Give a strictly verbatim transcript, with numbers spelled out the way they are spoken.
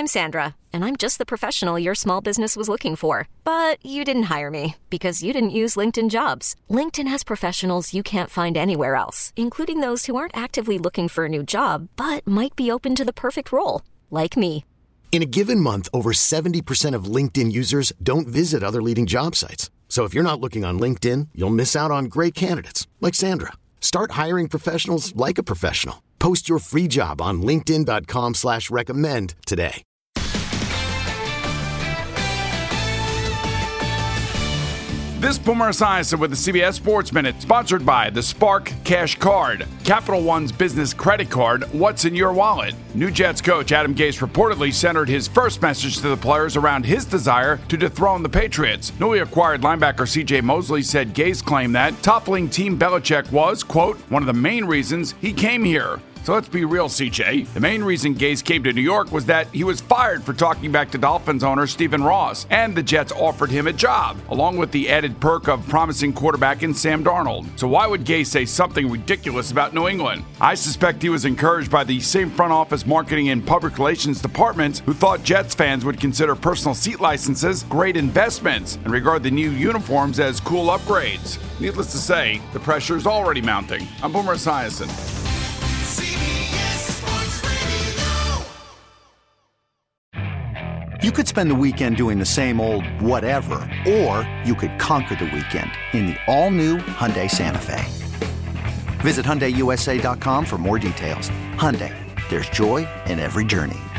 I'm Sandra, and I'm just the professional your small business was looking for. But you didn't hire me because you didn't use LinkedIn Jobs. LinkedIn has professionals you can't find anywhere else, including those who aren't actively looking for a new job, but might be open to the perfect role, like me. In a given month, over seventy percent of LinkedIn users don't visit other leading job sites. So if you're not looking on LinkedIn, you'll miss out on great candidates like Sandra. Start hiring professionals like a professional. Post your free job on linkedin.com slash recommend today. This Boomer Esiason with the C B S Sports Minute, sponsored by the Spark Cash Card, Capital One's business credit card. What's in your wallet? New Jets coach Adam Gase reportedly centered his first message to the players around his desire to dethrone the Patriots. Newly acquired linebacker C J Mosley said Gase claimed that toppling Team Belichick was, quote, one of the main reasons he came here. So let's be real, C J. The main reason Gase came to New York was that he was fired for talking back to Dolphins owner Stephen Ross, and the Jets offered him a job, along with the added perk of promising quarterback in Sam Darnold. So why would Gase say something ridiculous about New England? I suspect he was encouraged by the same front office marketing and public relations departments who thought Jets fans would consider personal seat licenses great investments and regard the new uniforms as cool upgrades. Needless to say, the pressure is already mounting. I'm Boomer Esiason. You could spend the weekend doing the same old whatever, or you could conquer the weekend in the all-new Hyundai Santa Fe. Visit Hyundai U S A dot com for more details. Hyundai, there's joy in every journey.